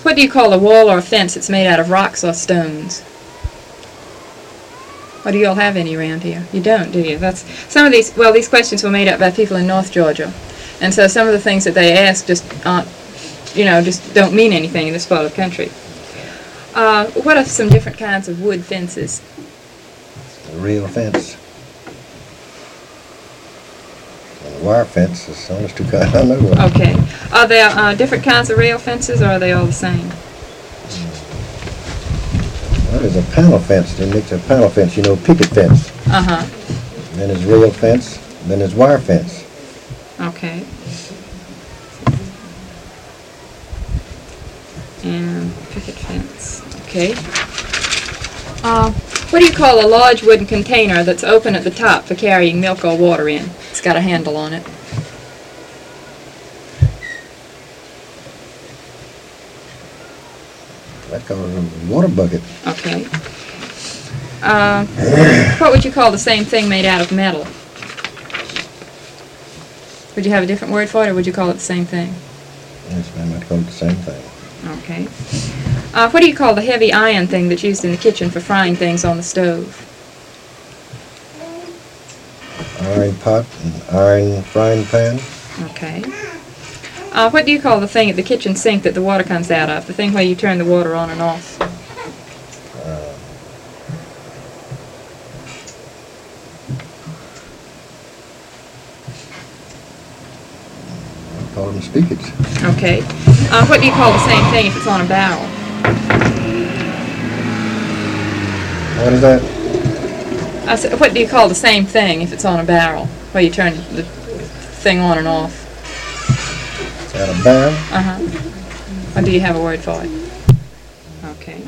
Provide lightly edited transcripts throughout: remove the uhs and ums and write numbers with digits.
What do you call a wall or a fence that's made out of rocks or stones? Or do you all have any around here? You don't, do you? That's some of these. Well, these questions were made up by people in North Georgia, and so some of the things that they ask just aren't, just don't mean anything in this part of the country. What are some different kinds of wood fences? A rail fence. And a wire fence is the only two kinds I know of. Okay. Are there different kinds of rail fences, or are they all the same? Well, there's a panel fence. Then next to a panel fence, picket fence. Uh-huh. Then there's rail fence. Then there's wire fence. Okay. And picket fence. Okay. What do you call a large wooden container that's open at the top for carrying milk or water in? It's got a handle on it. That calls a water bucket. Okay. What would you call the same thing made out of metal? Would you have a different word for it, or would you call it the same thing? Yes, ma'am, I'd call it the same thing. Okay. What do you call the heavy iron thing that's used in the kitchen for frying things on the stove? Iron pot and iron frying pan. Okay. What do you call the thing at the kitchen sink that the water comes out of? The thing where you turn the water on and off? I call them spigots. Okay. What do you call the same thing if it's on a barrel? What is that? I said, what do you call the same thing if it's on a barrel, where you turn the thing on and off? Is that a barrel? Uh-huh. Or do you have a word for it? Okay.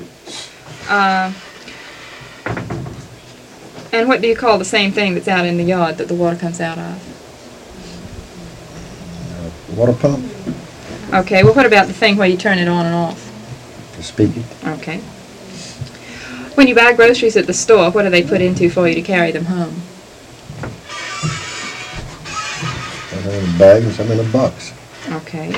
And what do you call the same thing that's out in the yard that the water comes out of? Water pump. Okay, well what about the thing where you turn it on and off? The spigot. Okay. When you buy groceries at the store, what do they put into for you to carry them home? Some in a bag and some in a box. Okay.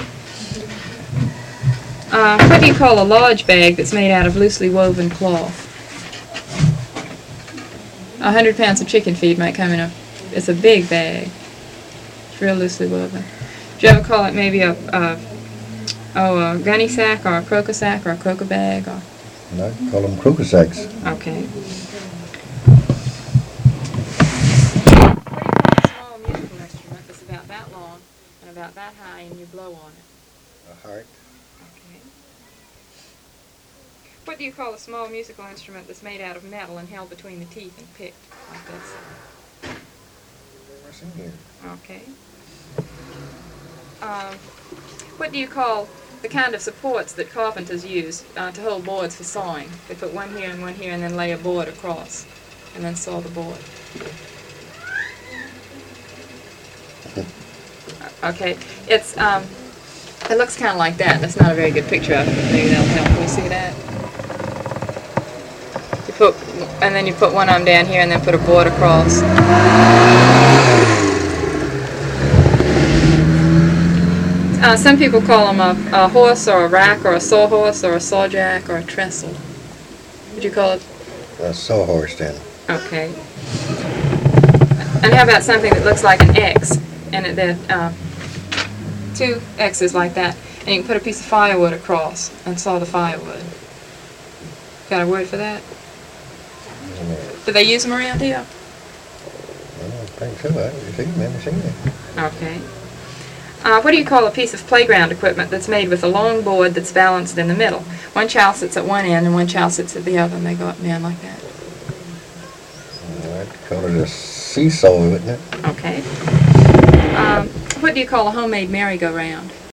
What do you call a large bag that's made out of loosely woven cloth? 100 pounds of chicken feed might come in it's a big bag. It's real loosely woven. Do you ever call it maybe a gunny sack or a croaker sack or a croaker bag? Or? And I call them croaker sacks. Okay. Small musical instrument that's about that long and about that high, and you blow on it. A heart. Okay. What do you call a small musical instrument that's made out of metal and held between the teeth and picked like this? What's in here? Okay. What do you call the kind of supports that carpenters use to hold boards for sawing? They put one here and then lay a board across and then saw the board. Okay. It looks kind of like that. That's not a very good picture of it, but maybe that'll help. Can you see that? And then you put one arm down here and then put a board across. Some people call them a horse or a rack or a sawhorse or a sawjack or a trestle. Would you call it? A sawhorse then. Okay. And how about something that looks like an X? And there two X's like that. And you can put a piece of firewood across and saw the firewood. Got a word for that? Do they use them around here? I don't think so. I've never seen it. Okay. What do you call a piece of playground equipment that's made with a long board that's balanced in the middle? One child sits at one end and one child sits at the other, and they go up and down like that. I'd call it a seesaw, wouldn't it? Okay. What do you call a homemade merry-go-round?